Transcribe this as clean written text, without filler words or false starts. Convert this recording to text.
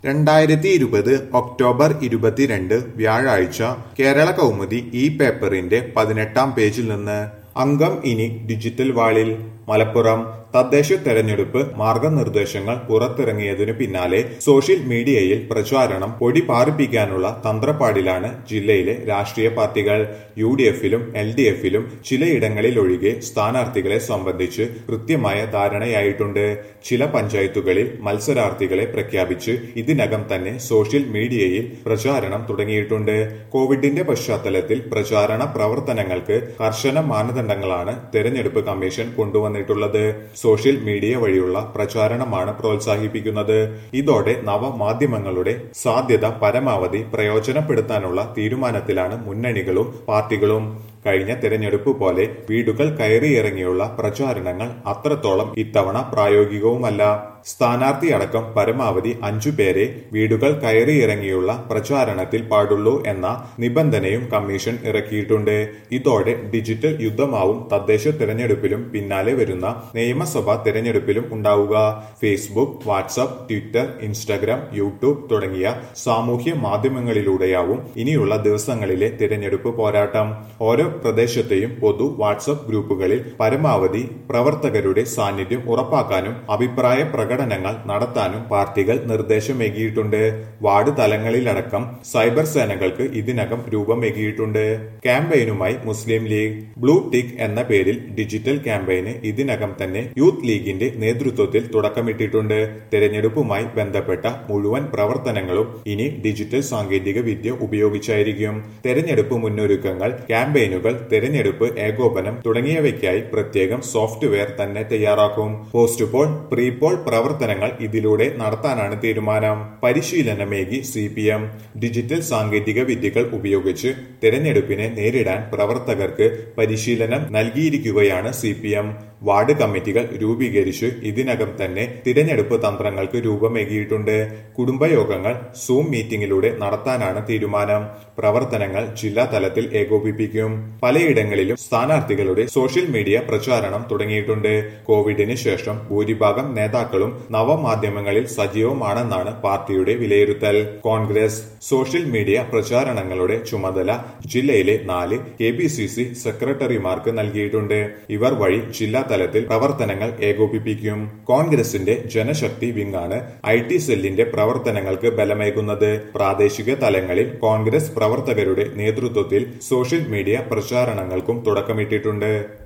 2020 October 22 വ്യാഴാഴ്ച കേരള കൗമുദി ഈ പേപ്പറിന്റെ 18-ാം പേജിൽ നിന്ന് അംഗം ഇനി ഡിജിറ്റൽ വാളിൽ. മലപ്പുറം തദ്ദേശ തെരഞ്ഞെടുപ്പ് മാർഗനിർദ്ദേശങ്ങൾ പുറത്തിറങ്ങിയതിനു പിന്നാലെ സോഷ്യൽ മീഡിയയിൽ പ്രചാരണം പൊടി പാറിപ്പിക്കാനുള്ള തന്ത്രപ്പാടിലാണ് ജില്ലയിലെ രാഷ്ട്രീയ പാർട്ടികൾ. UDF-ലും LDF-ലും ചിലയിടങ്ങളിലൊഴികെ സ്ഥാനാർത്ഥികളെ സംബന്ധിച്ച് കൃത്യമായ ധാരണയായിട്ടുണ്ട്. ചില പഞ്ചായത്തുകളിൽ മത്സരാർത്ഥികളെ പ്രഖ്യാപിച്ച് ഇതിനകം തന്നെ സോഷ്യൽ മീഡിയയിൽ പ്രചാരണം തുടങ്ങിയിട്ടുണ്ട്. കോവിഡിന്റെ പശ്ചാത്തലത്തിൽ പ്രചാരണ പ്രവർത്തനങ്ങൾക്ക് കർശന മാനദണ്ഡങ്ങളാണ് തെരഞ്ഞെടുപ്പ് കമ്മീഷൻ കൊണ്ടുവന്നിട്ടുള്ളത്. സോഷ്യൽ മീഡിയ വഴിയുള്ള പ്രചാരണമാണ് പ്രോത്സാഹിപ്പിക്കുന്നത്. ഇതോടെ നവമാധ്യമങ്ങളുടെ സാധ്യത പരമാവധി പ്രയോജനപ്പെടുത്താനുള്ള തീരുമാനത്തിലാണ് മുന്നണികളും പാർട്ടികളും. കഴിഞ്ഞ തെരഞ്ഞെടുപ്പ് പോലെ വീടുകൾ കയറിയിറങ്ങിയുള്ള പ്രചാരണങ്ങൾ അത്രത്തോളം ഇത്തവണ പ്രായോഗികവുമല്ല. സ്ഥാനാർത്ഥി അടക്കം പരമാവധി 5 പേരെ വീടുകൾ കയറിയിറങ്ങിയുള്ള പ്രചാരണത്തിൽ പാടുള്ളൂ എന്ന നിബന്ധനയും കമ്മീഷൻ ഇറക്കിയിട്ടുണ്ട്. ഇതോടെ ഡിജിറ്റൽ യുദ്ധമാവും തദ്ദേശ തെരഞ്ഞെടുപ്പിലും പിന്നാലെ വരുന്ന നിയമസഭാ തെരഞ്ഞെടുപ്പിലും ഉണ്ടാവുക. Facebook, WhatsApp, Twitter, Instagram, YouTube തുടങ്ങിയ സാമൂഹ്യ മാധ്യമങ്ങളിലൂടെയാവും ഇനിയുള്ള ദിവസങ്ങളിലെ തെരഞ്ഞെടുപ്പ് പോരാട്ടം. ഓരോ പ്രദേശത്തെയും പൊതു വാട്സ്ആപ്പ് ഗ്രൂപ്പുകളിൽ പരമാവധി പ്രവർത്തകരുടെ സാന്നിധ്യം ഉറപ്പാക്കാനും അഭിപ്രായ പ്രകടനങ്ങൾ നടത്താനും പാർട്ടികൾ നിർദ്ദേശമേകിയിട്ടുണ്ട്. വാർഡ് തലങ്ങളിലടക്കം സൈബർ സേനകൾക്ക് ഇതിനകം രൂപമേകിയിട്ടുണ്ട്. ക്യാമ്പയിനുമായി മുസ്ലിം ലീഗ്. ബ്ലൂ ടിക്ക് എന്ന പേരിൽ ഡിജിറ്റൽ ക്യാമ്പയിന് ഇതിനകം തന്നെ യൂത്ത് ലീഗിന്റെ നേതൃത്വത്തിൽ തുടക്കമിട്ടിട്ടുണ്ട്. തെരഞ്ഞെടുപ്പുമായി ബന്ധപ്പെട്ട മുഴുവൻ പ്രവർത്തനങ്ങളും ഇനി ഡിജിറ്റൽ സാങ്കേതിക വിദ്യ ഉപയോഗിച്ചായിരിക്കും. തെരഞ്ഞെടുപ്പ് മുന്നൊരുക്കങ്ങൾ, ക്യാമ്പയിനുകൾ, തെരഞ്ഞെടുപ്പ് ഏകോപനം തുടങ്ങിയവയ്ക്കായി പ്രത്യേകം സോഫ്റ്റ്വെയർ തന്നെ തയ്യാറാക്കും. പോസ്റ്റ് പോൾ, പ്രീ പോൾ പ്രവർത്തനങ്ങൾ ഇതിലൂടെ നടത്താനാണ് തീരുമാനം. പരിശീലനമേകി CPM. ഡിജിറ്റൽ സാങ്കേതിക വിദ്യകൾ ഉപയോഗിച്ച് തെരഞ്ഞെടുപ്പിനെ നേരിടാൻ പ്രവർത്തകർക്ക് പരിശീലനം നൽകിയിരിക്കുകയാണ് CPM. വാർഡ് കമ്മിറ്റികൾ രൂപീകരിച്ച് ഇതിനകം തന്നെ തിരഞ്ഞെടുപ്പ് തന്ത്രങ്ങൾക്ക് രൂപമേകിയിട്ടുണ്ട്. കുടുംബയോഗങ്ങൾ സൂം മീറ്റിംഗിലൂടെ നടത്താനാണ് തീരുമാനം. പ്രവർത്തനങ്ങൾ ജില്ലാ തലത്തിൽ ഏകോപിപ്പിക്കും. പലയിടങ്ങളിലും സ്ഥാനാർത്ഥികളുടെ സോഷ്യൽ മീഡിയ പ്രചാരണം തുടങ്ങിയിട്ടുണ്ട്. കോവിഡിന് ശേഷം ഭൂരിഭാഗം നേതാക്കളും നവമാധ്യമങ്ങളിൽ സജീവമാണെന്നാണ് പാർട്ടിയുടെ വിലയിരുത്തൽ. കോൺഗ്രസ് സോഷ്യൽ മീഡിയ പ്രചാരണങ്ങളുടെ ചുമതല ജില്ലയിലെ 4 KPCC സെക്രട്ടറിമാർക്ക് നൽകിയിട്ടുണ്ട്. ഇവർ വഴി ജില്ലാ തലത്തിൽ പ്രവർത്തനങ്ങൾ ഏകോപിപ്പിക്കും. കോൺഗ്രസിന്റെ ജനശക്തി വിങ്ങാണ് IT സെല്ലിന്റെ പ്രവർത്തനങ്ങൾക്ക് ബലമേകുന്നത്. പ്രാദേശിക തലങ്ങളിൽ കോൺഗ്രസ് പ്രവർത്തകരുടെ നേതൃത്വത്തിൽ സോഷ്യൽ മീഡിയ പ്രചാരണങ്ങൾക്കും തുടക്കമിട്ടിട്ടുണ്ട്.